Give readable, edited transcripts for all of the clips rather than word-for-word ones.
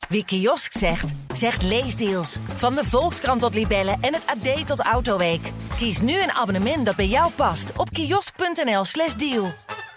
Wie kiosk zegt, zegt leesdeals. Van de Volkskrant tot Libellen en het AD tot Autoweek. Kies nu een abonnement dat bij jou past op kiosk.nl/deal.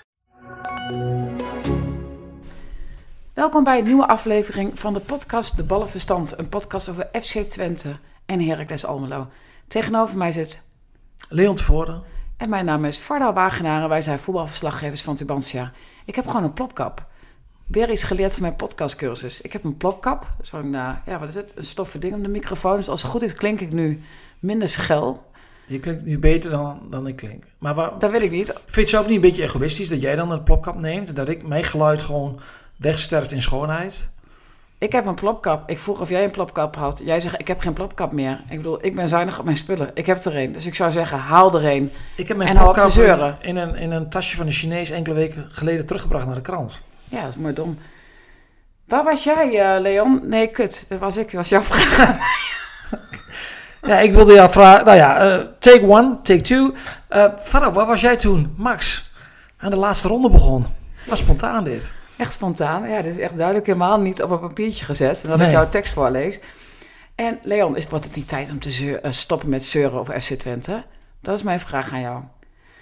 Welkom bij een nieuwe aflevering van de podcast De Ballenverstand. Een podcast over FC Twente en Heracles Almelo. Tegenover mij zit Leon Tevoren. En mijn naam is Varda Wagenaar en wij zijn voetbalverslaggevers van Tubantia. Ik heb gewoon een plopkap. Weer iets geleerd van mijn podcastcursus. Ik heb een plopkap. Zo'n, wat is het? Een stoffen ding om de microfoon. Dus als het goed is klink ik nu minder schel. Je klinkt nu beter dan ik klink. Maar dat weet ik niet. Vind je het zelf niet een beetje egoïstisch dat jij dan een plopkap neemt? En dat mijn geluid gewoon wegsterft in schoonheid? Ik heb een plopkap. Ik vroeg of jij een plopkap had. Jij zegt, ik heb geen plopkap meer. Ik bedoel, ik ben zuinig op mijn spullen. Ik heb er een. Dus ik zou zeggen, haal er een. Ik heb mijn en hou op te plopkap zeuren. in een tasje van de Chinees enkele weken geleden teruggebracht naar de krant. Ja, dat is mooi dom. Waar was jij, Leon? Nee, kut. Dat was ik. Dat was jouw vraag. Ja, ik wilde jou vragen. Nou ja, take one, take two. Farah, waar was jij toen Max aan de laatste ronde begon? Was spontaan dit. Echt spontaan. Ja, dit is echt duidelijk helemaal niet op een papiertje gezet. En dat ik jouw tekst voorlees. En Leon, wordt het niet tijd om te stoppen met zeuren over FC Twente? Dat is mijn vraag aan jou.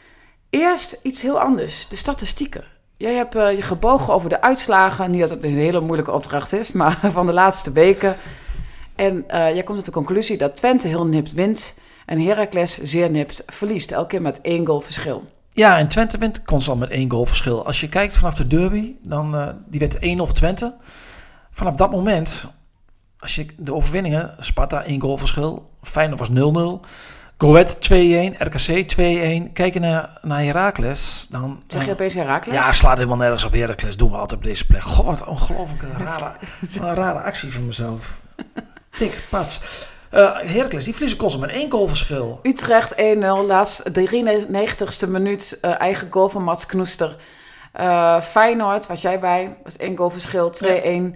Eerst iets heel anders. De statistieken. Jij hebt je gebogen over de uitslagen. Niet dat het een hele moeilijke opdracht is, maar van de laatste weken. En jij komt tot de conclusie dat Twente heel nipt wint en Heracles zeer nipt verliest. Elke keer met 1 goal verschil. Ja, en Twente wint constant met 1 goal verschil. Als je kijkt vanaf de derby, dan die werd 1-0 Twente. Vanaf dat moment, als je de overwinningen, Sparta 1 goal verschil, Feyenoord was 0-0. Go Ahead 2-1, RKC 2-1. Kijken naar Heracles. Dan zeg je opeens Heracles? Ja, slaat helemaal nergens op Heracles. Doen we altijd op deze plek. God, wat ongelooflijk rare actie van mezelf. Tik, pats. Heracles, die verliezen constant met 1 goal verschil. Utrecht 1-0, laatst 93ste minuut. Eigen goal van Mats Knoester. Feyenoord, was jij bij, was 1 goal verschil, 2-1. Ja.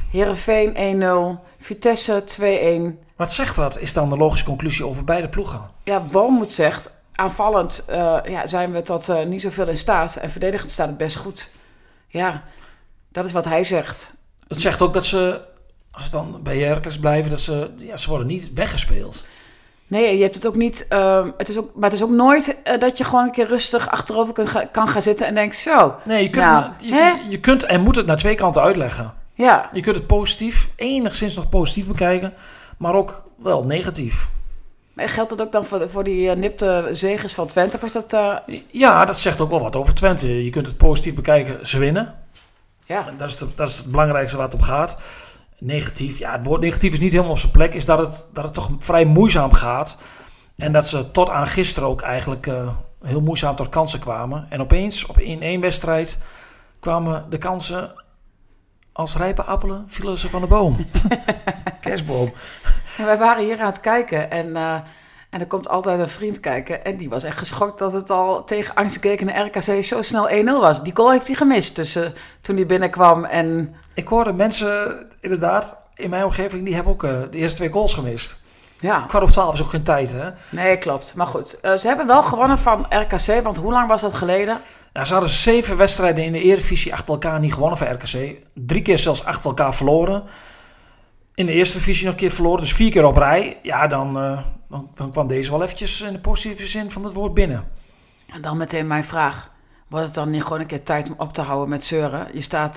Heerenveen 1-0. Vitesse 2-1. Wat zegt dat? Is dan de logische conclusie over beide ploegen? Ja, Walmoed zegt, aanvallend zijn we tot niet zoveel in staat. En verdedigend staat het best goed. Ja, dat is wat hij zegt. Het zegt ook dat ze, als ze dan bij Heracles blijven, dat ze worden niet weggespeeld. Nee, je hebt het ook niet. Maar het is ook nooit dat je gewoon een keer rustig achterover kan gaan zitten en denkt zo. Nee, je kunt en moet het naar twee kanten uitleggen. Ja. Je kunt het positief, enigszins nog positief bekijken, maar ook wel negatief. Maar geldt dat ook dan voor die nipte zeges van Twente? Of is dat, Ja, dat zegt ook wel wat over Twente. Je kunt het positief bekijken, ze winnen. Ja. Dat is het belangrijkste waar het om gaat. Negatief, ja, het woord negatief is niet helemaal op zijn plek, is dat het toch vrij moeizaam gaat. En dat ze tot aan gisteren ook eigenlijk heel moeizaam tot kansen kwamen. En opeens, in één wedstrijd, kwamen de kansen als rijpe appelen, vielen ze van de boom. Kerstboom. En wij waren hier aan het kijken en er komt altijd een vriend kijken. En die was echt geschokt dat het al tegen angstgekende RKC zo snel 1-0 was. Die goal heeft hij gemist toen hij binnenkwam. En ik hoorde mensen, inderdaad, in mijn omgeving, die hebben ook de eerste 2 goals gemist. Ja. 11:15 is ook geen tijd, hè? Nee, klopt. Maar goed, ze hebben wel gewonnen van RKC, want hoe lang was dat geleden? Ja, ze hadden 7 wedstrijden in de Eredivisie achter elkaar niet gewonnen van RKC. 3 keer zelfs achter elkaar verloren. In de eerste divisie nog een keer verloren, dus 4 keer op rij. Ja, dan kwam deze wel eventjes in de positieve zin van het woord binnen. En dan meteen mijn vraag. Wordt het dan niet gewoon een keer tijd om op te houden met zeuren? Je staat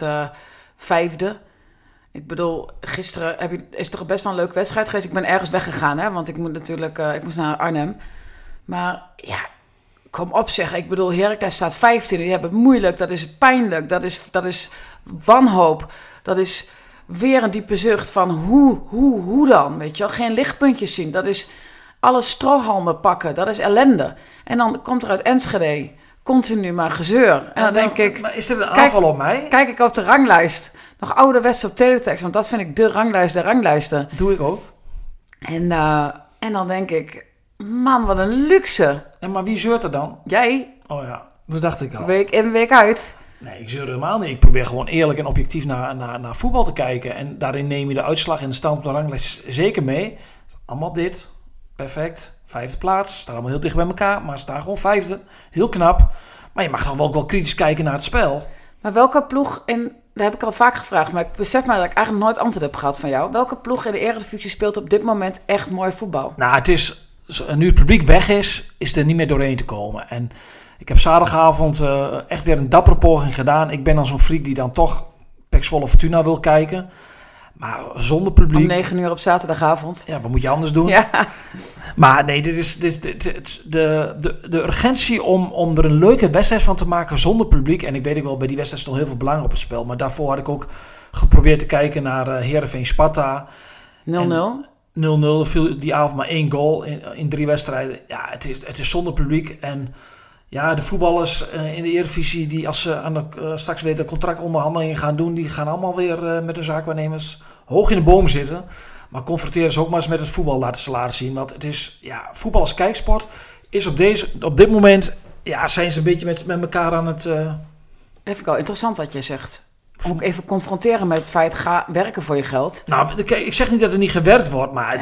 5e. Ik bedoel, gisteren is toch best wel een leuke wedstrijd geweest. Ik ben ergens weggegaan, hè, want ik moest naar Arnhem. Maar ja, kom op zeg. Ik bedoel, Heracles staat 15e. Die hebben het moeilijk. Dat is pijnlijk. Dat is wanhoop. Dat is weer een diepe zucht van hoe dan? Weet je wel? Geen lichtpuntjes zien. Dat is alle strohalmen pakken. Dat is ellende. En dan komt er uit Enschede continu maar gezeur. En dan denk ik, maar is dit een aanval op mij? Kijk ik op de ranglijst. Nog ouderwets op teletext, want dat vind ik de ranglijsten. Doe ik ook. En dan denk ik, man, wat een luxe. En maar wie zeurt er dan? Jij. Oh ja, dat dacht ik al. Week in, week uit. Nee, ik zeur helemaal niet. Ik probeer gewoon eerlijk en objectief naar voetbal te kijken. En daarin neem je de uitslag en de stand op de ranglijst zeker mee. Allemaal dit. Perfect. 5e plaats. Staat allemaal heel dicht bij elkaar, maar staan gewoon 5e. Heel knap. Maar je mag toch wel kritisch kijken naar het spel. Maar welke ploeg in Dat heb ik al vaak gevraagd, maar ik besef maar dat ik eigenlijk nooit antwoord heb gehad van jou. Welke ploeg in de Eredivisie speelt op dit moment echt mooi voetbal? Nou, het is, nu het publiek weg is er niet meer doorheen te komen. En ik heb zaterdagavond echt weer een dappere poging gedaan. Ik ben dan zo'n freak die dan toch PEC Zwolle Fortuna wil kijken. Maar zonder publiek... Om 9 uur op zaterdagavond. Ja, wat moet je anders doen? Ja. Maar nee, dit is de urgentie om er een leuke wedstrijd van te maken zonder publiek. En ik weet ook wel, bij die wedstrijd stond heel veel belang op het spel. Maar daarvoor had ik ook geprobeerd te kijken naar Heerenveen Sparta. 0-0. 0-0, er viel die avond maar 1 goal in 3 wedstrijden. Ja, het is zonder publiek. En ja, de voetballers in de Eredivisie, die als ze straks weer de contractonderhandelingen gaan doen, die gaan allemaal weer met de zaakwaarnemers hoog in de boom zitten. Maar confronteren ze ook maar eens met het voetbal, laten ze laten zien. Want het is, ja, voetbal als kijksport is op dit moment, ja, zijn ze een beetje met elkaar aan het... Even wel interessant wat jij zegt. Ook even confronteren met het feit, ga werken voor je geld. Nou, ik zeg niet dat er niet gewerkt wordt, maar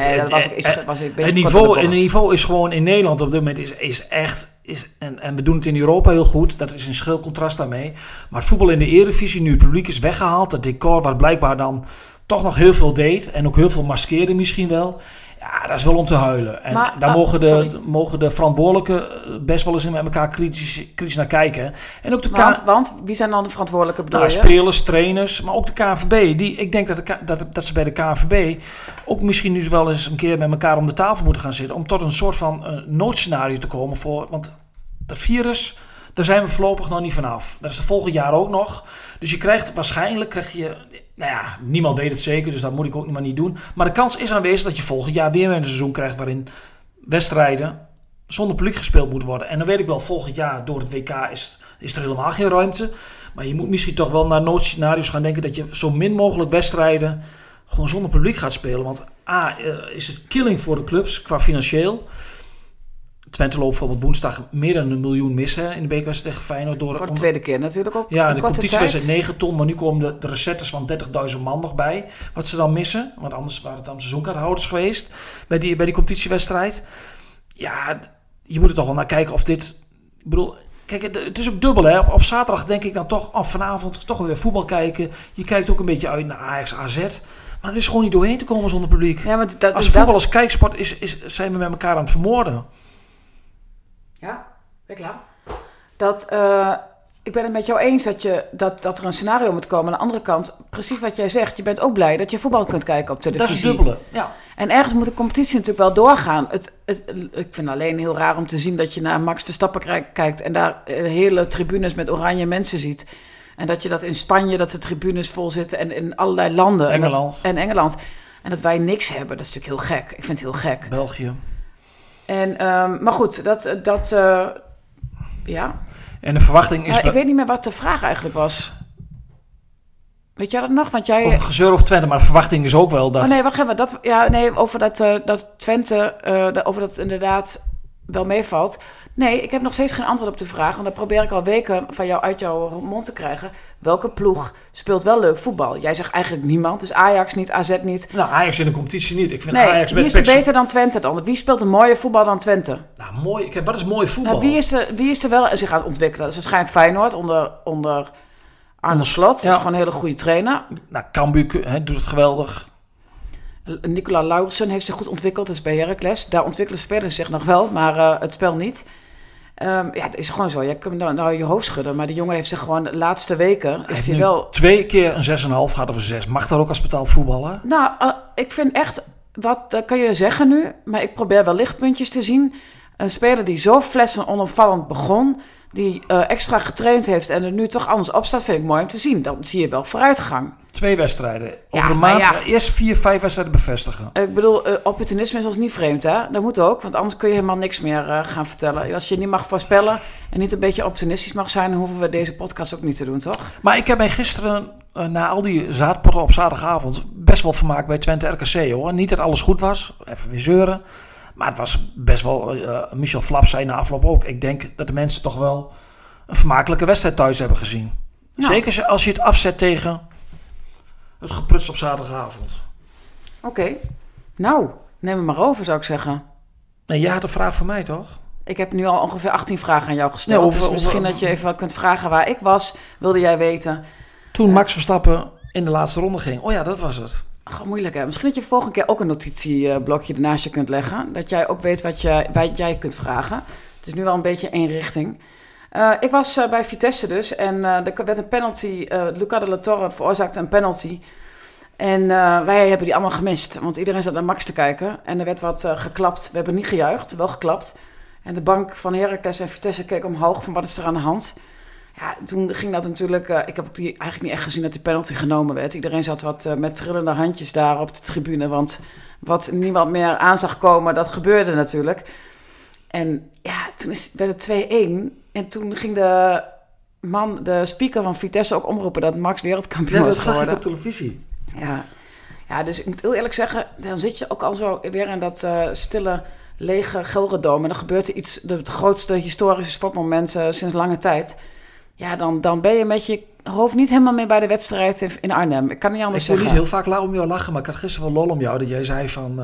het niveau is gewoon in Nederland op dit moment is echt... En we doen het in Europa heel goed, dat is een schil contrast daarmee. Maar het voetbal in de Eredivisie, nu het publiek is weggehaald, het decor wat blijkbaar dan toch nog heel veel deed en ook heel veel maskeerde misschien wel. Ja, dat is wel om te huilen. En maar, daar mogen de verantwoordelijken best wel eens met elkaar kritisch naar kijken. En ook want wie zijn dan de verantwoordelijken, bedoel je? Spelers, trainers, maar ook de KNVB. Ik denk dat ze bij de KNVB ook misschien nu wel eens een keer met elkaar om de tafel moeten gaan zitten. Om tot een soort van noodscenario te komen voor. Want dat virus, daar zijn we voorlopig nog niet vanaf. Dat is het volgend jaar ook nog. Dus je krijgt waarschijnlijk... Nou ja, niemand weet het zeker, dus dat moet ik ook maar niet doen. Maar de kans is aanwezig dat je volgend jaar weer een seizoen krijgt waarin wedstrijden zonder publiek gespeeld moeten worden. En dan weet ik wel, volgend jaar door het WK is er helemaal geen ruimte. Maar je moet misschien toch wel naar noodscenario's gaan denken dat je zo min mogelijk wedstrijden gewoon zonder publiek gaat spelen. Want is het killing voor de clubs qua financieel. Twente loopt bijvoorbeeld woensdag meer dan 1 miljoen mis in de bekerwedstrijd tegen Feyenoord. Voor de tweede keer natuurlijk ook. Ja, de competitiewedstrijd 9 ton, maar nu komen de recettes van 30.000 man nog bij. Wat ze dan missen, want anders waren het dan seizoenkaarthouders geweest bij die competitiewedstrijd. Ja, je moet er toch wel naar kijken of dit... Ik bedoel, kijk, het is ook dubbel, hè. Op zaterdag denk ik dan toch, vanavond toch weer voetbal kijken. Je kijkt ook een beetje uit naar Ajax AZ. Maar er is gewoon niet doorheen te komen zonder publiek. Ja, maar als voetbal als kijksport zijn we met elkaar aan het vermoorden. Ja, ben ik klaar. Ik ben het met jou eens dat er een scenario moet komen. Aan de andere kant, precies wat jij zegt, je bent ook blij dat je voetbal kunt kijken op televisie. Dat is het dubbele, ja. En ergens moet de competitie natuurlijk wel doorgaan. Ik vind het alleen heel raar om te zien dat je naar Max Verstappen kijkt en daar hele tribunes met oranje mensen ziet. En dat je dat in Spanje, dat de tribunes vol zitten en in allerlei landen. Engeland. En Engeland. En dat wij niks hebben, dat is natuurlijk heel gek. Ik vind het heel gek. België. En, maar goed, ja. En de verwachting is... Ik weet niet meer wat de vraag eigenlijk was. Weet jij dat nog? Want jij... Over gezeur over Twente, maar de verwachting is ook wel dat... Oh nee, wacht even. Over dat Twente, over dat inderdaad wel meevalt. Nee, ik heb nog steeds geen antwoord op de vraag. En dat probeer ik al weken van jou uit jouw mond te krijgen. Welke ploeg speelt wel leuk voetbal? Jij zegt eigenlijk niemand. Dus Ajax niet, AZ niet. Nou, Ajax in de competitie niet. Ik vind Ajax wie is er beter dan Twente dan? Wie speelt een mooie voetbal dan Twente? Nou, mooi. Kijk, wat is mooi voetbal? Nou, wie is er wel zich aan het ontwikkelen? Dat is waarschijnlijk Feyenoord onder Arne Slot. Dat is gewoon een hele goede trainer. Nou, Cambuur doet het geweldig. Nicola Lauritsen heeft zich goed ontwikkeld. Dat is bij Heracles. Daar ontwikkelen spelers zich nog wel, maar het spel niet. Het is gewoon zo. Je kunt nou je hoofd schudden, maar die jongen heeft zich gewoon de laatste weken... Hij wel 2 keer een 6,5 gaat over 6. Mag dat ook als betaald voetballer? Nou, ik vind echt... Dat kan je zeggen nu, maar ik probeer wel lichtpuntjes te zien. Een speler die zo fles en onopvallend begon... die extra getraind heeft en er nu toch anders op staat... vind ik mooi om te zien. Dan zie je wel vooruitgang. 2 wedstrijden. Over een maand eerst 4, 5 wedstrijden bevestigen. Ik bedoel, opportunisme is ons niet vreemd, hè? Dat moet ook, want anders kun je helemaal niks meer gaan vertellen. Als je niet mag voorspellen en niet een beetje opportunistisch mag zijn... dan hoeven we deze podcast ook niet te doen, toch? Maar ik heb mij gisteren, na al die zaadpotten op zaterdagavond... best wel vermaakt bij Twente RKC, hoor. Niet dat alles goed was, even weer zeuren. Maar het was best wel... Michel Flap zei na afloop ook... ik denk dat de mensen toch wel een vermakelijke wedstrijd thuis hebben gezien. Ja. Zeker als je het afzet tegen... het gepruts op zaterdagavond. Oké. Nou, neem hem maar over, zou ik zeggen. Nee, jij had een vraag voor mij, toch? Ik heb nu al ongeveer 18 vragen aan jou gesteld. Nee, dus misschien dat je even kunt vragen waar ik was. Wilde jij weten? Toen Max Verstappen in de laatste ronde ging. Oh ja, dat was het. Moeilijk hè. Misschien dat je volgende keer ook een notitieblokje ernaast je kunt leggen. Dat jij ook weet wat jij kunt vragen. Het is nu wel een beetje één richting. Ik was bij Vitesse dus. En er werd een penalty. Luca de la Torre veroorzaakte een penalty. En wij hebben die allemaal gemist. Want iedereen zat naar Max te kijken. En er werd wat geklapt. We hebben niet gejuicht, wel geklapt. En de bank van Heracles en Vitesse keek omhoog van wat is er aan de hand. Ja, toen ging dat natuurlijk... ik heb die eigenlijk niet echt gezien dat die penalty genomen werd. Iedereen zat wat met trillende handjes daar op de tribune. Want wat niemand meer aan zag komen, dat gebeurde natuurlijk. En ja, toen werd het 2-1. En toen ging de speaker van Vitesse ook omroepen dat Max wereldkampioen was geworden. Dat zag ik op televisie. Ja, dus ik moet heel eerlijk zeggen, dan zit je ook al zo weer in dat stille, lege Gelredome. En dan gebeurt er iets, het grootste historische sportmoment sinds lange tijd. Ja, dan ben je met je hoofd niet helemaal meer bij de wedstrijd in Arnhem. Ik kan niet anders zeggen. Ik wil niet heel vaak om jou lachen, maar ik had gisteren wel lol om jou. Dat jij zei van,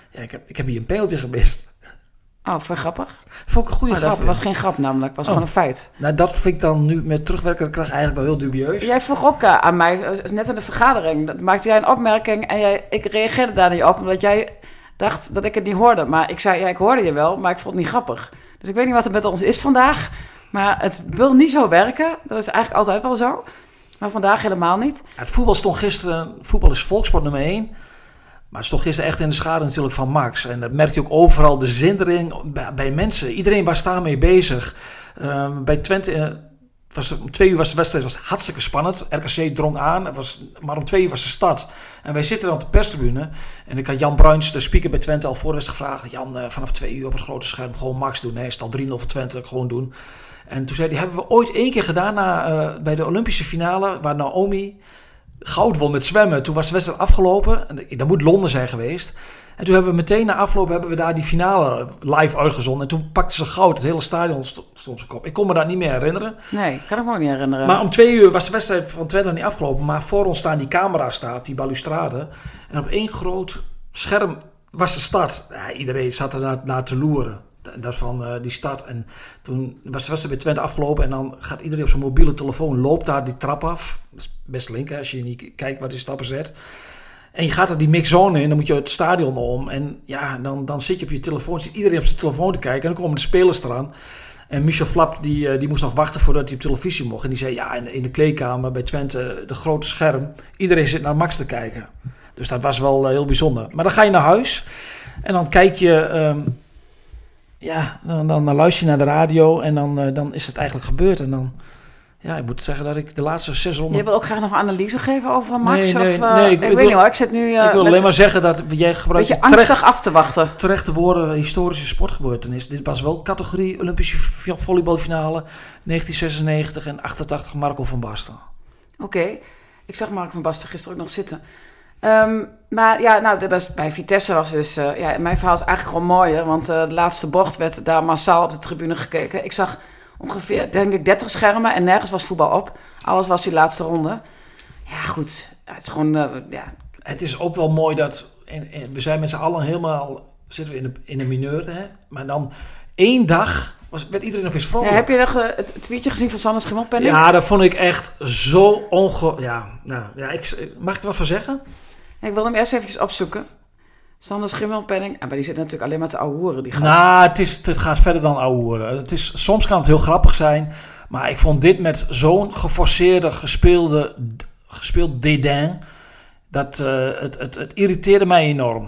ik heb hier een penalty gemist. Oh, vond je grappig? Vond ik een goede grap. Dat was geen grap namelijk, het was gewoon een feit. Nou, dat vind ik dan nu met terugwerkende kracht eigenlijk wel heel dubieus. Jij vroeg ook aan mij, net in de vergadering, dat maakte jij een opmerking en ik reageerde daar niet op, omdat jij dacht dat ik het niet hoorde. Maar ik zei, ja, ik hoorde je wel, maar ik vond het niet grappig. Dus ik weet niet wat er met ons is vandaag, maar het wil niet zo werken. Dat is eigenlijk altijd wel zo, maar vandaag helemaal niet. Ja, het voetbal stond gisteren, voetbal is volkssport nummer 1... Maar het stond gisteren echt in de schade natuurlijk van Max. En dat merkte je ook overal, de zindering bij mensen. Iedereen was daarmee bezig. Bij Twente, om 2 uur was de wedstrijd hartstikke spannend. RKC drong aan, maar om 2 uur was de start. En wij zitten dan op de perstribune. En ik had Jan Bruins, de speaker bij Twente, al voor de wedstrijd gevraagd. Jan, vanaf 2 uur op het grote scherm gewoon Max doen. Nee, is het al 3-0 voor Twente, gewoon doen. En toen zei hij, hebben we ooit 1 keer gedaan bij de Olympische finale, waar Naomi goud won met zwemmen. Toen was de wedstrijd afgelopen. En dat moet Londen zijn geweest. En toen hebben we meteen na afloop daar die finale live uitgezonden. En toen pakten ze goud. Het hele stadion stond op zijn kop. Ik kon me dat niet meer herinneren. Nee, ik kan het me ook niet herinneren. Maar om 2 uur was de wedstrijd van Twente nog niet afgelopen. Maar voor ons staan die camera's daar op die balustrade. En op 1 groot scherm was de start. Ja, iedereen zat er naar te loeren. Dat van die stad. En toen was de wedstrijd bij Twente afgelopen. En dan gaat iedereen op zijn mobiele telefoon, loopt daar die trap af. Dat is best link, hè, als je niet kijkt waar die stappen zet. En je gaat er die mixzone in, dan moet je het stadion om. En ja, dan zit je op je telefoon, zit iedereen op zijn telefoon te kijken. En dan komen de spelers eraan. En Michel Flap, die moest nog wachten voordat hij op televisie mocht. En die zei, ja, in de kleedkamer bij Twente, de grote scherm. Iedereen zit naar Max te kijken. Dus dat was wel heel bijzonder. Maar dan ga je naar huis. En dan kijk je... dan luister je naar de radio en dan is het eigenlijk gebeurd. En dan, ja, ik moet zeggen dat ik de laatste 6 ronden... Je wil ook graag nog een analyse geven over Max? Nee, ik weet niet hoor, ik zit nu... ik wil alleen maar zeggen dat jij gebruikt... Beetje angstig af te wachten. Terecht de woorden historische sportgebeurtenis. Dit was wel categorie Olympische volleybalfinale 1996 en 88 Marco van Basten. Oké. Ik zag Marco van Basten gisteren ook nog zitten. Maar ja, nou, bij Vitesse was dus... mijn verhaal is eigenlijk gewoon mooier. Want de laatste bocht werd daar massaal op de tribune gekeken. Ik zag ongeveer, denk ik, 30 schermen en nergens was voetbal op. Alles was die laatste ronde. Ja, goed. Het is gewoon... Het is ook wel mooi dat... we zijn met z'n allen helemaal... Zitten we in de mineur, hè? Maar dan 1 dag... werd iedereen opeens vrolijk. Ja, heb je nog het tweetje gezien van Sander Schimmelpenninck? Ja, dat vond ik echt zo mag ik er wat van zeggen? Ik wil hem eerst even opzoeken. Sander Schimmelpenninck. Maar die zit natuurlijk alleen maar te ouwehoeren, die gast. Nou, het gaat verder dan ouwehoeren. Soms kan het heel grappig zijn. Maar ik vond dit met zo'n geforceerde, gespeeld dédain. Dat het irriteerde mij enorm.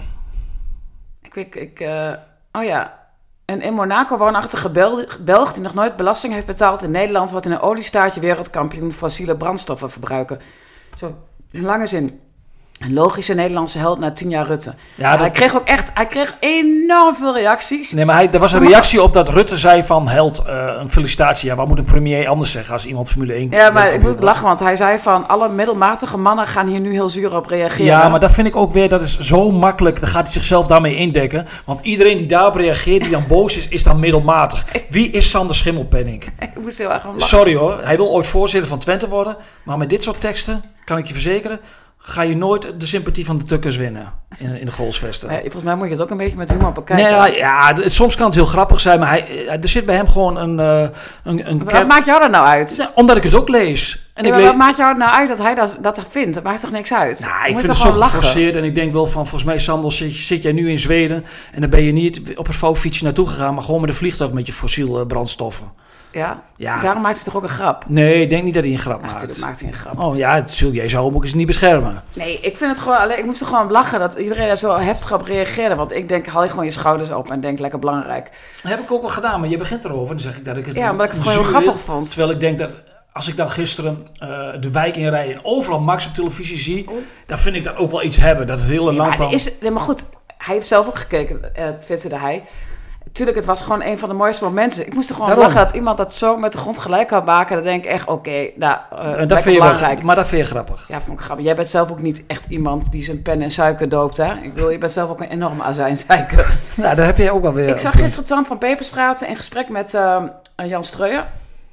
Oh ja. Een in Monaco woonachtige Belg die nog nooit belasting heeft betaald in Nederland... wordt in een oliestaartje wereldkampioen fossiele brandstoffen verbruiken. Zo, in lange zin. Een logische Nederlandse held na 10 jaar Rutte. Ja, hij kreeg enorm veel reacties. Nee, maar er was een reactie op dat Rutte zei van held, een felicitatie. Ja, wat moet een premier anders zeggen als iemand Formule 1... Ja, maar ik moet lachen, want hij zei van alle middelmatige mannen gaan hier nu heel zuur op reageren. Ja, maar dat vind ik ook weer, dat is zo makkelijk. Dan gaat hij zichzelf daarmee indekken. Want iedereen die daarop reageert, die dan boos is dan middelmatig. Wie is Sander Schimmelpenninck? Ik moest heel erg aan lachen. Sorry hoor, hij wil ooit voorzitter van Twente worden. Maar met dit soort teksten, kan ik je verzekeren... ga je nooit de sympathie van de tukkers winnen. in de goalsvesten. Volgens mij moet je het ook een beetje met humor bekijken. Nee, soms kan het heel grappig zijn, maar er zit bij hem gewoon een Wat maakt jou dat nou uit? Ja, omdat ik het ook lees. Wat maakt jou nou uit dat hij dat vindt? Dat maakt toch niks uit? Nou, ik vind het zo geforceerd en ik denk wel van, volgens mij, Sandel, zit jij nu in Zweden en dan ben je niet op een vouwfietsje naartoe gegaan, maar gewoon met een vliegtuig met je fossiel brandstoffen. Ja, daarom maakt hij toch ook een grap? Nee, ik denk niet dat hij een grap maakt. Natuurlijk maakt hij een grap. Oh ja, jij zou hem ook eens niet beschermen. Nee, ik vind het gewoon, ik moest er gewoon lachen dat iedereen daar zo heftig op reageerde. Want ik denk, haal je gewoon je schouders op en denk lekker belangrijk. Dat heb ik ook wel gedaan, maar je begint erover en dan zeg ik dat ik het... Ja, omdat ik het gewoon heel grappig vond. Terwijl ik denk dat, als ik dan gisteren de wijk inrij en overal Max op televisie zie, dan vind ik dat ook wel iets hebben. Dat het hele land dan... Maar goed, hij heeft zelf ook gekeken, twitterde hij. Tuurlijk, het was gewoon een van de mooiste momenten. Ik moest er gewoon lachen dat iemand dat zo met de grond gelijk kan maken. Dan denk ik echt, dat vind je belangrijk. Maar dat vind je grappig. Ja, vond ik grappig. Jij bent zelf ook niet echt iemand die zijn pen en suiker doopt, hè? Ik bedoel, je bent zelf ook een enorme azijnzeiker. Nou, daar heb je ook wel weer... Ik zag gisteren Tan van Peperstraat in gesprek met Jan Streuer.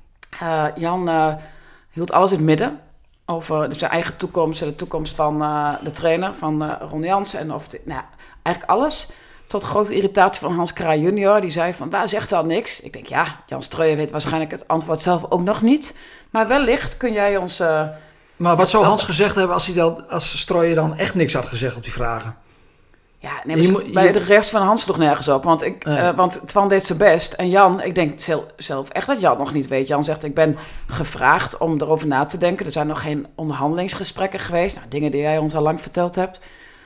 Jan hield alles in het midden over zijn eigen toekomst en de toekomst van de trainer, van Ron Jansen. En eigenlijk alles. Tot grote irritatie van Hans Kraaij junior. Die zei van, waar zegt al niks? Ik denk, Jan Streuer weet waarschijnlijk het antwoord zelf ook nog niet. Maar wellicht kun jij ons... maar wat zou Hans gezegd hebben als Streuer dan echt niks had gezegd op die vragen? Ja, bij de rest van Hans sloeg nergens op. Want Twan deed zijn best. En Jan, ik denk zelf echt dat Jan nog niet weet. Jan zegt, ik ben gevraagd om erover na te denken. Er zijn nog geen onderhandelingsgesprekken geweest. Nou, dingen die jij ons al lang verteld hebt.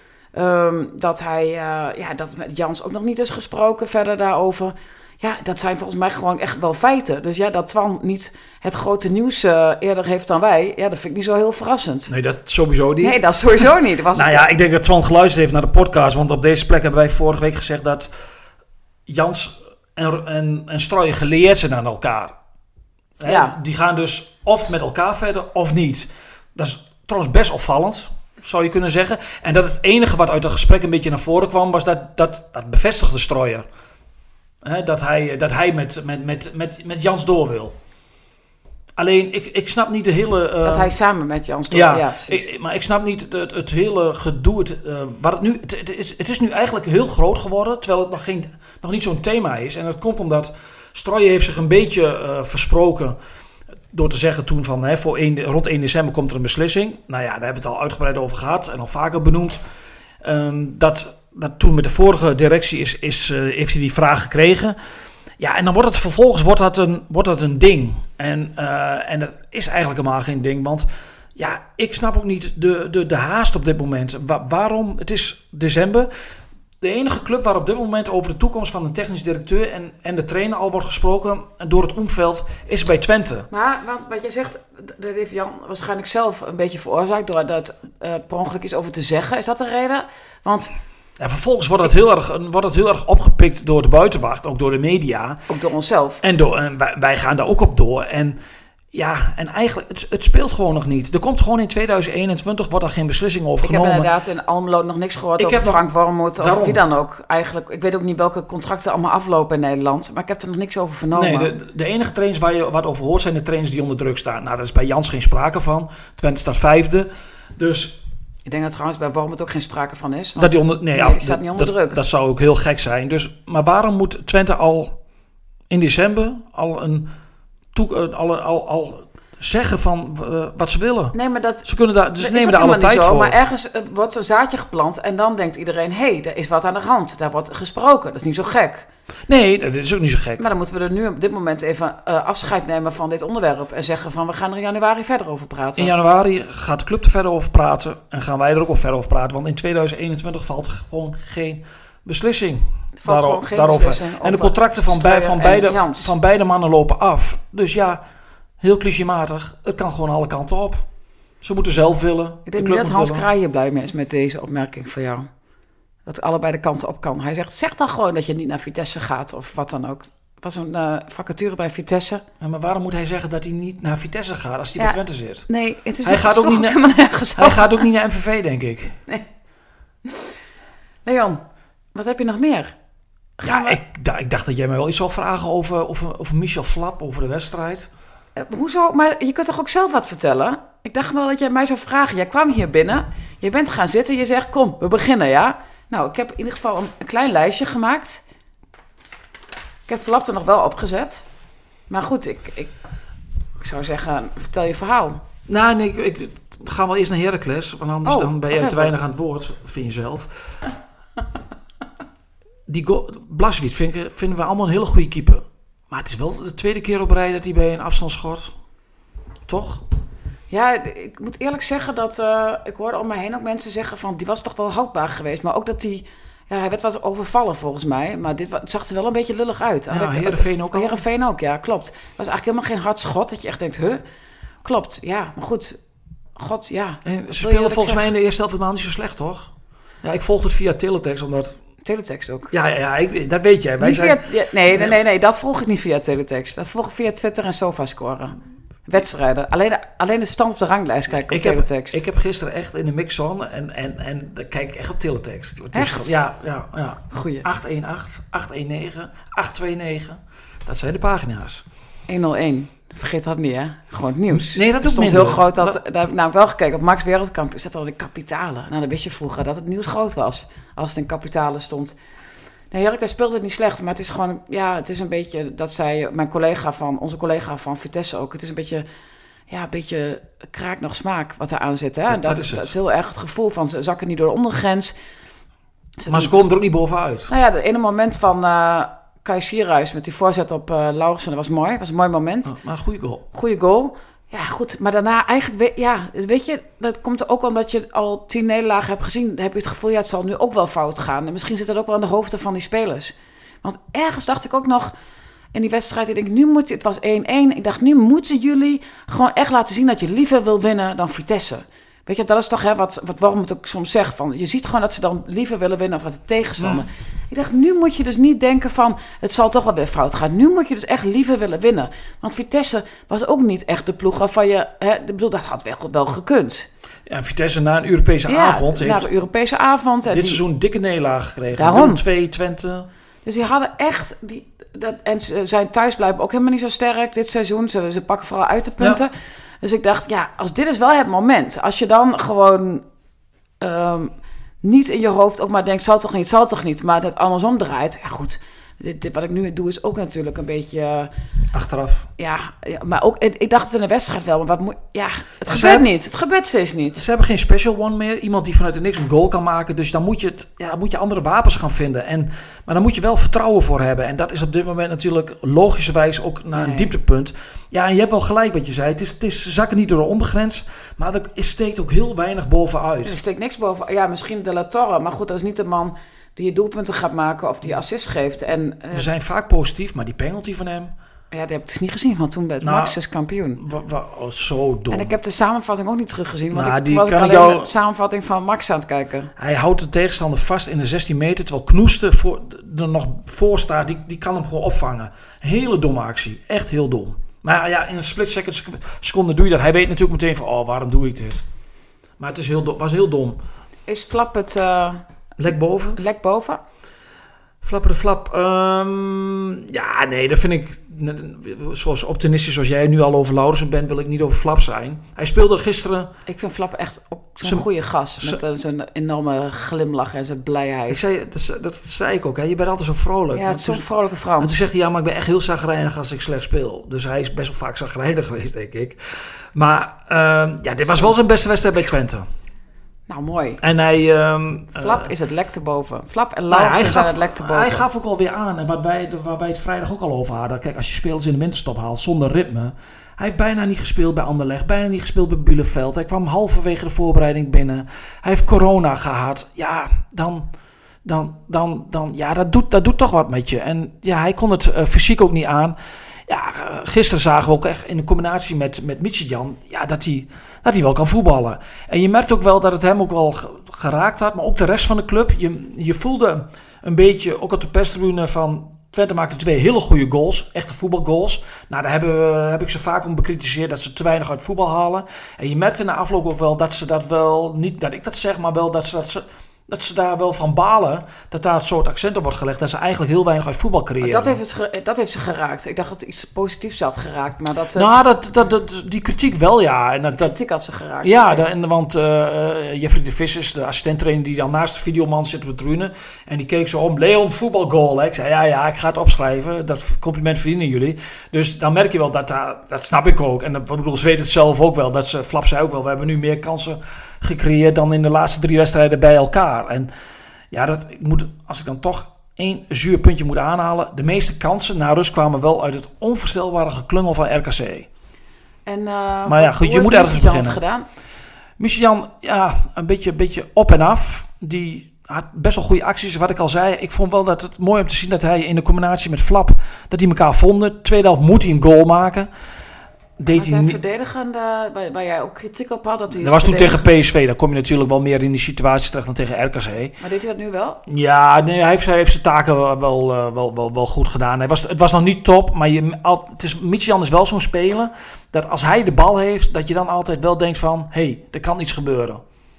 Dat met Jans ook nog niet is gesproken verder daarover. Ja, dat zijn volgens mij gewoon echt wel feiten. Dus dat Twan niet het grote nieuws eerder heeft dan wij, dat vind ik niet zo heel verrassend. Nee, dat sowieso niet. Nee, dat sowieso niet. Ik denk dat Twan geluisterd heeft naar de podcast, want op deze plek hebben wij vorige week gezegd dat Jans en Strooijen geleerd zijn aan elkaar. Ja. Die gaan dus of met elkaar verder of niet. Dat is trouwens best opvallend, zou je kunnen zeggen. En dat het enige wat uit het gesprek een beetje naar voren kwam, was dat bevestigde Strooijer. Dat hij met Jans door wil. Alleen, ik snap niet de hele... dat hij samen met Jans door wil, maar ik snap niet het hele gedoe. Het is nu eigenlijk heel groot geworden, terwijl het nog niet zo'n thema is. En dat komt omdat Strooijer heeft zich een beetje versproken door te zeggen toen van rond 1 december komt er een beslissing. Nou ja, daar hebben we het al uitgebreid over gehad en al vaker benoemd. Dat toen met de vorige directie heeft hij die vraag gekregen. Ja, en dan wordt het vervolgens wordt dat een ding. En dat is eigenlijk helemaal geen ding. Want ik snap ook niet de haast op dit moment. Waarom? Het is december. De enige club waar op dit moment over de toekomst van de technisch directeur en de trainer al wordt gesproken door het omveld is bij Twente. Maar wat jij zegt, dat heeft Jan waarschijnlijk zelf een beetje veroorzaakt door dat per ongeluk iets over te zeggen. Is dat de reden? Want... En vervolgens wordt het heel erg opgepikt door de buitenwacht, ook door de media. Ook door onszelf. En wij gaan daar ook op door. En eigenlijk, het speelt gewoon nog niet. Er komt gewoon in 2021, wordt er geen beslissing over genomen. Ik heb inderdaad in Almelo nog niks gehoord over Frank Wormoed of wie dan ook. Eigenlijk, ik weet ook niet welke contracten allemaal aflopen in Nederland. Maar ik heb er nog niks over vernomen. Nee, de enige trainers waar je wat over hoort zijn de trainers die onder druk staan. Nou, daar is bij Jans geen sprake van. Twente staat 5e. Dus... Ik denk dat trouwens bij Wormoed ook geen sprake van is. Dat die staat niet onder druk. Dat zou ook heel gek zijn. Dus, maar waarom moet Twente al in december al zeggen van wat ze willen? Nee, maar ze nemen daar alle tijd voor. Maar ergens wordt zo'n zaadje geplant en dan denkt iedereen, er is wat aan de hand. Daar wordt gesproken. Dat is niet zo gek. Nee, dat is ook niet zo gek. Maar dan moeten we er nu op dit moment even afscheid nemen van dit onderwerp en zeggen van we gaan er in januari verder over praten. In januari gaat de club er verder over praten en gaan wij er ook al verder over praten. Want in 2021 valt gewoon geen beslissing daarover. En de contracten van beide mannen lopen af. Dus heel clichématig, het kan gewoon alle kanten op. Ze moeten zelf willen. Ik denk niet dat Hans Kraaij hier blij mee is met deze opmerking van jou. Dat allebei de kanten op kan. Hij zegt, zeg dan gewoon dat je niet naar Vitesse gaat of wat dan ook. Er was een vacature bij Vitesse. Ja, maar waarom moet hij zeggen dat hij niet naar Vitesse gaat als hij bij Twente zit? Nee, het is hij gaat ook niet naar MVV, denk ik. Nee. Leon, wat heb je nog meer? Ik dacht dat jij mij wel iets zou vragen over Michel Flap, over de wedstrijd. Hoezo? Maar je kunt toch ook zelf wat vertellen? Ik dacht wel dat jij mij zou vragen. Jij kwam hier binnen. Je bent gaan zitten. Je zegt, kom, we beginnen, ja? Nou, ik heb in ieder geval een klein lijstje gemaakt. Ik heb Flap er nog wel opgezet. Maar goed, ik zou zeggen, vertel je verhaal. Nou, nee, ik ga wel eerst naar Heracles. Want anders dan ben je te weinig aan het woord, vind je zelf. Blaswit vinden we allemaal een hele goede keeper. Maar het is wel de tweede keer op rij dat hij bij een afstandsschot... Toch? Ja, ik moet eerlijk zeggen dat... ik hoorde om me heen ook mensen zeggen van... die was toch wel houdbaar geweest. Maar ook dat hij... Ja, hij werd wat overvallen volgens mij. Maar het zag er wel een beetje lullig uit. Ja, Heerenveen ook al. Heerenveen ook, ja, klopt. Het was eigenlijk helemaal geen hard schot. Dat je echt denkt, klopt, ja. Maar goed, god, ja. En ze speelden volgens mij in de eerste helft helemaal niet zo slecht, toch? Ja, ik volg het via teletext, omdat... Teletext ook? Ja, dat weet jij. Nee, dat volg ik niet via teletext. Dat volg ik via Twitter en SofaScore. Wedstrijden. Alleen de stand op de ranglijst kijken op teletext. Ik heb gisteren echt in de mixzone en dan kijk ik echt op teletext. Echt? Ja. Goeie. 818, 819, 829. Dat zijn de pagina's. 101. Vergeet dat niet, hè? Gewoon het nieuws. Nee, dat stond heel groot. Daar heb ik namelijk wel gekeken. Op Max Wereldkampioen zat al de kapitalen. Nou, dan wist je vroeger dat het nieuws groot was. Als het in kapitalen stond. Nee, Heracles speelde het niet slecht. Maar het is gewoon... Ja, het is een beetje... Dat zei onze collega van Vitesse ook. Het is een beetje kraak nog smaak wat er aan zit. Hè? Dat is heel erg het gevoel van ze zakken niet door de ondergrens. Maar ze komen er ook niet bovenuit. Nou ja, het ene moment van... Kai Sierhuis met die voorzet op Lauritsen, dat was mooi. Dat was een mooi moment. Oh, maar een goede goal. Goeie goal. Ja, goed. Maar daarna eigenlijk... Ja, weet je, dat komt er ook omdat je al 10 nederlagen hebt gezien. Dan heb je het gevoel, ja, het zal nu ook wel fout gaan. En misschien zit dat ook wel aan de hoofden van die spelers. Want ergens dacht ik ook nog in die wedstrijd... Ik denk, het was 1-1. Ik dacht, nu moeten jullie gewoon echt laten zien dat je liever wil winnen dan Vitesse. Weet je, dat is toch wat Wormoed ook soms zegt. Van, je ziet gewoon dat ze dan liever willen winnen of wat de tegenstander. Ja. Ik dacht, nu moet je dus niet denken van... het zal toch wel weer fout gaan. Nu moet je dus echt liever willen winnen. Want Vitesse was ook niet echt de ploeg waarvan je... ik bedoel, dat had wel gekund. Ja, Vitesse na een Europese avond... na de Europese avond... Dit seizoen een dikke nederlaag gekregen. Daarom. 2, Twente... Dus die hadden echt... en ze zijn thuis blijven ook helemaal niet zo sterk dit seizoen. Ze pakken vooral uit de punten... Ja. Dus ik dacht, ja, als dit is wel het moment. Als je dan gewoon niet in je hoofd ook maar denkt, zal toch niet. Maar het andersom draait. Ja goed, dit wat ik nu doe is ook natuurlijk een beetje... achteraf. Ja, maar ook, ik dacht het in de wedstrijd wel. Maar het gebeurt niet. Het gebeurt steeds niet. Ze hebben geen special one meer. Iemand die vanuit de niks een goal kan maken. Dus dan moet je andere wapens gaan vinden. Maar dan moet je wel vertrouwen voor hebben. En dat is op dit moment natuurlijk logischerwijs ook naar een dieptepunt. Ja, en je hebt wel gelijk wat je zei. Het is zakken niet door de onbegrens. Maar er steekt ook heel weinig bovenuit. Er steekt niks boven. Ja, misschien de La Torre. Maar goed, dat is niet de man die je doelpunten gaat maken of die assist geeft. We zijn vaak positief, maar die penalty van hem... Ja, die heb ik dus niet gezien, want toen werd Max dus kampioen. Zo dom. En ik heb de samenvatting ook niet teruggezien, want toen was ik alleen de samenvatting van Max aan het kijken. Hij houdt de tegenstander vast in de 16 meter, terwijl Knoester er nog voor staat. Die kan hem gewoon opvangen. Hele domme actie. Echt heel dom. Maar ja, in een split seconde doe je dat. Hij weet natuurlijk meteen van, waarom doe ik dit? Maar het was heel dom. Is Flap het... Lek boven? Lek boven? Flapper de flap. Ja, nee, dat vind ik... Zoals optimistisch als jij nu al over Lauritsen bent, wil ik niet over Flap zijn. Hij speelde gisteren... Ik vind Flap echt ook zo'n goede gast. Met zijn enorme glimlach en zijn blijheid. Dat zei ik ook. Hè. Je bent altijd zo vrolijk. Ja, het is zo'n vrolijke Frans. En toen zegt hij, ja, maar ik ben echt heel chagrijnig als ik slecht speel. Dus hij is best wel vaak chagrijnig geweest, denk ik. Maar dit was wel zijn beste wedstrijd bij Twente. Nou, mooi. En hij... Flap is het lek te boven. Flap en Lauritsen zijn het lek te boven. Hij gaf ook alweer aan, en waar wij het vrijdag ook al over hadden. Kijk, als je spelers in de winterstop haalt zonder ritme. Hij heeft bijna niet gespeeld bij Anderlecht. Bijna niet gespeeld bij Bielefeld. Hij kwam halverwege de voorbereiding binnen. Hij heeft corona gehad. Ja, dat doet toch wat met je. En ja, hij kon het fysiek ook niet aan. Ja, gisteren zagen we ook echt in de combinatie met Midtjylland, ja, dat hij wel kan voetballen. En je merkt ook wel dat het hem ook wel geraakt had, maar ook de rest van de club. Je voelde een beetje, ook op de perstribune van Twente maakte 2 hele goede goals, echte voetbalgoals. Nou, daar heb ik ze vaak om bekritiseerd dat ze te weinig uit voetbal halen. En je merkte na afloop ook wel dat ze dat wel, niet dat ik dat zeg, maar wel dat ze dat ze daar wel van balen, dat daar het soort accent op wordt gelegd, dat ze eigenlijk heel weinig uit voetbal creëren. Dat heeft ze geraakt. Ik dacht dat het iets positiefs had geraakt, maar dat... Die kritiek wel, ja. En kritiek had ze geraakt. Ja, want Jeffrey de Vissers, de assistenttrainer die dan naast de videoman zit op de tribune, en die keek zo om, Leon, voetbalgoal. Hè. Ik zei, ja, ik ga het opschrijven, dat compliment verdienen jullie. Dus dan merk je wel dat snap ik ook. En ik bedoel, ze weten het zelf ook wel, Flap zei ook wel, we hebben nu meer kansen gecreëerd dan in de laatste 3 wedstrijden bij elkaar. En ja, als ik dan toch 1 zuur puntje moet aanhalen, de meeste kansen na rust kwamen wel uit het onvoorstelbare geklungel van RKC. En, maar ja, goed, je moet ergens beginnen. Gedaan? Michiel-Jan, ja, een beetje op en af. Die had best wel goede acties, wat ik al zei. Ik vond wel dat het mooi om te zien dat hij in de combinatie met Flap, dat die elkaar vonden. Tweede helft moet hij een goal maken. Deed hij verdedigende, waar jij ook kritiek op had? Dat was toen tegen PSV, dan kom je natuurlijk wel meer in die situatie terecht dan tegen RKC. Maar deed hij dat nu wel? Ja, nee, hij heeft zijn taken wel goed gedaan. Het was nog niet top, maar Michiel is wel zo'n speler dat als hij de bal heeft, dat je dan altijd wel denkt van, hé, er kan iets gebeuren.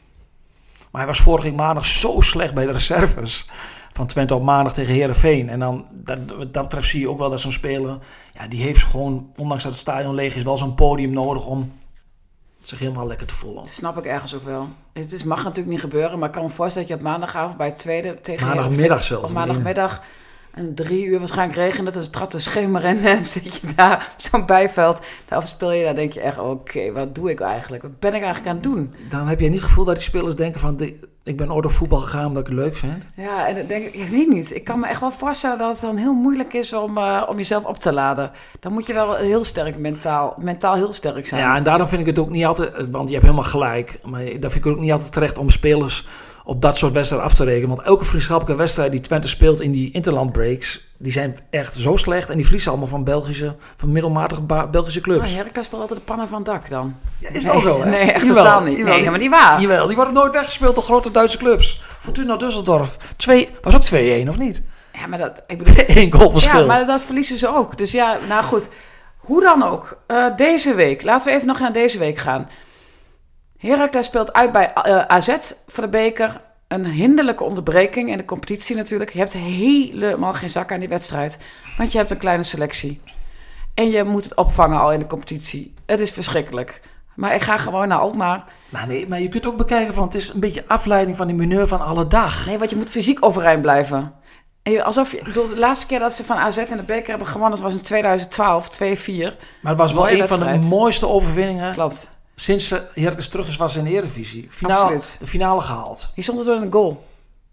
Maar hij was vorige week maandag zo slecht bij de reserves van Twente op maandag tegen Heerenveen. En dan, dat betreft zie je ook wel dat zo'n speler, ja, die heeft gewoon, ondanks dat het stadion leeg is, wel zo'n podium nodig om zich helemaal lekker te voelen. Dat snap ik ergens ook wel. Het mag natuurlijk niet gebeuren, maar ik kan me voorstellen dat je op maandagavond bij het tweede tegen maandagmiddag zelfs. Op maandagmiddag en 3 uur waarschijnlijk regende, dat het trad te schemeren en dan zit je daar op zo'n bijveld. Daar speel je, daar denk je echt, oké, wat doe ik eigenlijk? Wat ben ik eigenlijk aan het doen? Dan heb je niet het gevoel dat die spelers denken van, ik ben ooit op voetbal gegaan omdat ik het leuk vind. Ja, en dan denk ik weet niet. Ik kan me echt wel voorstellen dat het dan heel moeilijk is om jezelf op te laden. Dan moet je wel heel sterk mentaal heel sterk zijn. Ja, en daarom vind ik het ook niet altijd, want je hebt helemaal gelijk, maar daar vind ik het ook niet altijd terecht om spelers op dat soort wedstrijden af te rekenen. Want elke vriendschappelijke wedstrijd die Twente speelt in die interlandbreaks, die zijn echt zo slecht. En die verliezen allemaal van middelmatige Belgische clubs. Oh, Heracles speelt altijd de pannen van het dak dan. Ja, is wel zo, hè? Nee, echt totaal niet. Jawel, nee, maar niet waar. Jawel, die worden nooit weggespeeld door grote Duitse clubs. Fortuna Düsseldorf. Was ook 2-1, of niet? Ja, maar dat... Ik bedoel, 1 goal verschil. Ja, maar dat verliezen ze ook. Dus ja, nou goed. Hoe dan ook. Deze week. Laten we even nog naar deze week gaan. Heracles speelt uit bij AZ voor de beker. Een hinderlijke onderbreking in de competitie natuurlijk. Je hebt helemaal geen zak aan die wedstrijd. Want je hebt een kleine selectie. En je moet het opvangen al in de competitie. Het is verschrikkelijk. Maar ik ga gewoon naar Alkmaar. Nou nee, maar je kunt ook bekijken van, het is een beetje afleiding van die mineur van alle dag. Nee, want je moet fysiek overeind blijven. Ik bedoel, de laatste keer dat ze van AZ in de beker hebben gewonnen, dat was in 2012, 2-4. Maar het was wel een van de mooiste overwinningen. Klopt. Sinds Heracles terug is, was in de Eredivisie. De finale gehaald. Hier stond het door een goal.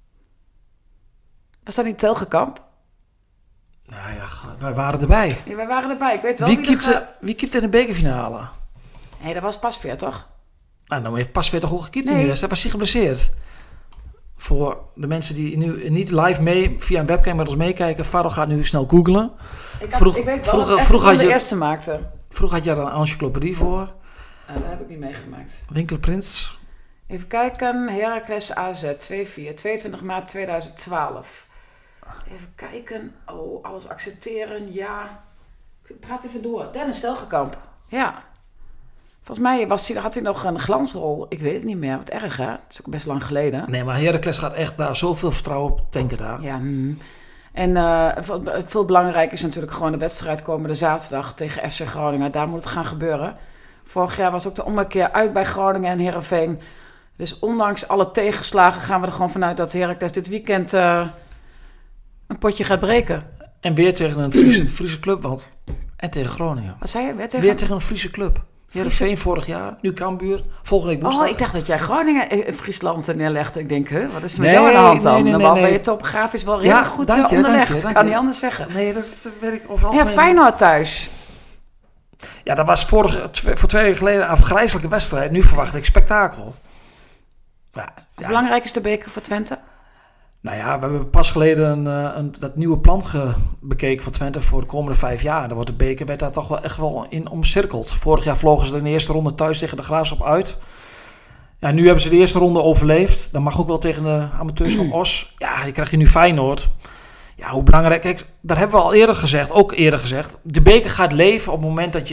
Was dat niet Telgekamp? Nou ja, wij waren erbij. Ja, wij waren erbij. Ik weet wel wie keepte in de bekerfinale? Nee, dat was Pasveer, toch? Nou, dan heeft Pasveer toch goed gekiept in de wedstrijd. Was hij geblesseerd? Voor de mensen die nu niet live via een webcam met ons meekijken, Faro gaat nu snel googlen. Ik weet wel vroeg had je de eerste maakte. Vroeg had je daar een encyclopedie voor. Dat heb ik niet meegemaakt. Winkelprins. Even kijken. Heracles AZ 2-4. 22 maart 2012. Even kijken. Oh, alles accepteren. Ja. Praat even door. Dennis Telgekamp. Ja. Volgens mij had hij nog een glansrol. Ik weet het niet meer. Wat erg, hè? Dat is ook best lang geleden. Nee, maar Heracles gaat echt daar zoveel vertrouwen op tanken daar. Ja. En veel belangrijker is natuurlijk gewoon de wedstrijd komende zaterdag tegen FC Groningen. Daar moet het gaan gebeuren. Vorig jaar was ook de ommekeer uit bij Groningen en Heerenveen. Dus ondanks alle tegenslagen gaan we er gewoon vanuit dat Heracles dit weekend een potje gaat breken. En weer tegen een Friese club, en tegen Groningen. Wat zei je? Weer tegen een Friese club. Heerenveen vorig jaar, nu Cambuur, volgende week woensdag. Oh, ik dacht dat jij Groningen in Friesland neerlegde. Ik denk, wat is er met jou aan de hand dan? Nee. Ben je topografisch wel heel goed onderlegd. Ik kan niet anders zeggen. Nee, dat weet ik overal. Ja, Feyenoord thuis. Ja, dat was voor 2 weken geleden een afgrijzelijke wedstrijd. Nu verwacht ik spektakel. Ja. Belangrijk is de beker voor Twente? Nou ja, we hebben pas geleden dat nieuwe plan bekeken voor Twente voor de komende 5 jaar. Daar wordt de beker werd daar toch wel echt wel in omcirkeld. Vorig jaar vlogen ze in de eerste ronde thuis tegen de Graafschap uit. Ja, nu hebben ze de eerste ronde overleefd. Dan mag ook wel tegen de amateurs van Os. Ja, die krijg je nu Feyenoord. Ja, hoe belangrijk. Kijk, daar hebben we al eerder gezegd, de beker gaat leven op het moment dat je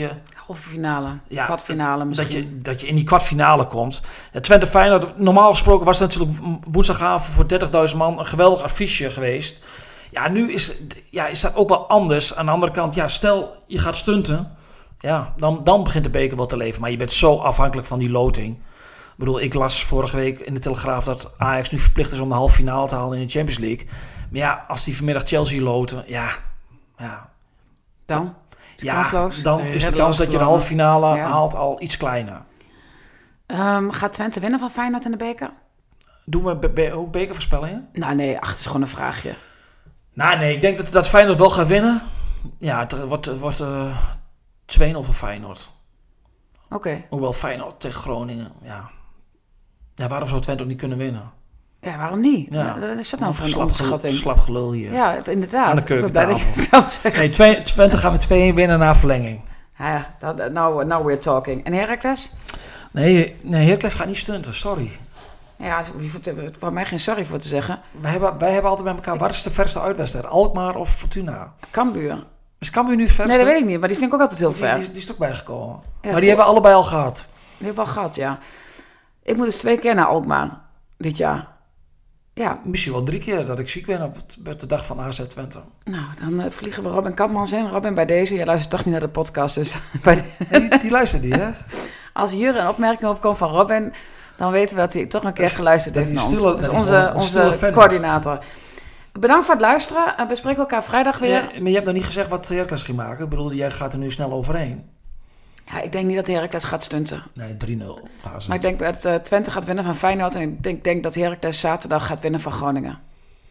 halve finale, kwartfinale misschien. Dat je in die kwartfinale komt. Ja, Twente-Feyenoord, normaal gesproken was het natuurlijk woensdagavond voor 30.000 man een geweldig affiche geweest. Ja, nu is dat ook wel anders. Aan de andere kant, stel je gaat stunten, dan begint de beker wel te leven. Maar je bent zo afhankelijk van die loting. Ik bedoel, ik las vorige week in de Telegraaf dat Ajax nu verplicht is om de halve finale te halen in de Champions League. Maar als die vanmiddag Chelsea loten, Dan? Kansloos? Dan is de kans dat je de halve finale haalt al iets kleiner. Gaat Twente winnen van Feyenoord in de beker? Doen we ook bekervoorspellingen? Nou nee, het is gewoon een vraagje. Nou nee, ik denk dat Feyenoord wel gaat winnen. Ja, het wordt 2-0 voor Feyenoord. Oké. Hoewel Feyenoord tegen Groningen, waarom zou Twente ook niet kunnen winnen? Ja, waarom niet? Ja. Wat is dat nou voor een onderschatting? Slap gelul hier. Ja, inderdaad. Aan de keukentafel. Nee, Twente gaat met 2-1 winnen na verlenging. Ja, now we're talking. En Heracles? Nee, Heracles gaat niet stunten, sorry. Ja, voor mij geen sorry voor te zeggen. Wij hebben altijd bij elkaar, wat is de verste uitwedstrijd? Alkmaar of Fortuna? Cambuur. Is Cambuur nu het verste? Nee, dat weet ik niet, maar die vind ik ook altijd heel ver. Die is er ook bijgekomen. Ja, maar die hebben we allebei al gehad. Die hebben we al gehad, ja. Ik moet dus 2 keer naar Alkmaar dit jaar. Ja. Misschien wel 3 keer dat ik ziek ben op de dag van AZ Twente. Nou, dan vliegen we Robin Kampmans in. Robin, bij deze, jij luistert toch niet naar de podcast, dus... Die luistert niet, hè? Als hier een opmerking over komt van Robin, dan weten we dat hij toch een keer geluisterd heeft naar ons. Dat is onze coördinator. Bedankt voor het luisteren. We spreken elkaar vrijdag weer. Ja, maar je hebt nog niet gezegd wat Heracles ging maken. Ik bedoel, jij gaat er nu snel overheen. Ja, ik denk niet dat Heracles gaat stunten. Nee, 3-0. Maar ik denk dat Twente gaat winnen van Feyenoord. En ik denk dat Heracles zaterdag gaat winnen van Groningen.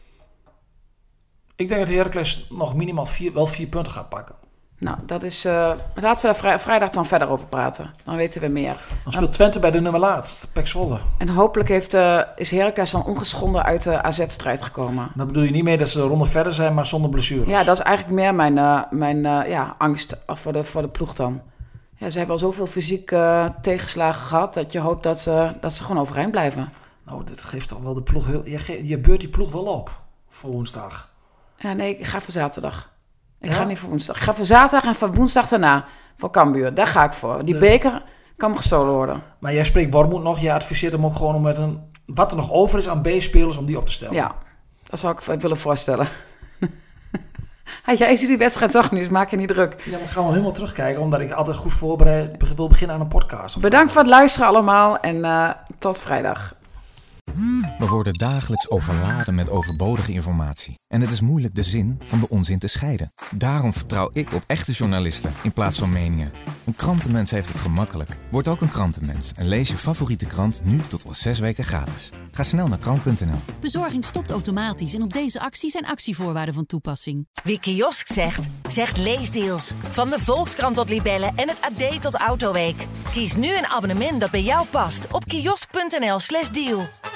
Ik denk dat Heracles nog minimaal 4 punten gaat pakken. Nou, dat is... laten we daar vrijdag dan verder over praten. Dan weten we meer. Dan speelt Twente bij de nummer laatst, PEC Zwolle. En hopelijk is Heracles dan ongeschonden uit de AZ-strijd gekomen. Dan bedoel je niet mee dat ze de ronde verder zijn, maar zonder blessures. Ja, dat is eigenlijk meer mijn angst voor de ploeg dan. Ja, ze hebben al zoveel fysiek tegenslagen gehad dat je hoopt dat ze gewoon overeind blijven. Nou, dat geeft toch wel de ploeg heel... Je beurt die ploeg wel op voor woensdag. Ja, nee, ik ga voor zaterdag. Ik ga niet voor woensdag. Ik ga voor zaterdag en voor woensdag daarna voor Cambuur. Daar ga ik voor. Die beker kan me gestolen worden. Maar jij spreekt Wormoed nog. Je adviseert hem ook gewoon om met wat er nog over is aan B-spelers om die op te stellen. Ja, dat zou ik willen voorstellen. Jij ziet die wedstrijd toch niet, dus maak je niet druk. Ja, maar ik ga wel helemaal terugkijken, omdat ik altijd goed voorbereid wil beginnen aan een podcast. Bedankt voor het luisteren allemaal en tot vrijdag. We worden dagelijks overladen met overbodige informatie. En het is moeilijk de zin van de onzin te scheiden. Daarom vertrouw ik op echte journalisten in plaats van meningen. Een krantenmens heeft het gemakkelijk. Word ook een krantenmens en lees je favoriete krant nu tot al 6 weken gratis. Ga snel naar krant.nl. Bezorging stopt automatisch en op deze actie zijn actievoorwaarden van toepassing. Wie kiosk zegt leesdeals. Van de Volkskrant tot Libellen en het AD tot Autoweek. Kies nu een abonnement dat bij jou past op kiosk.nl/deal.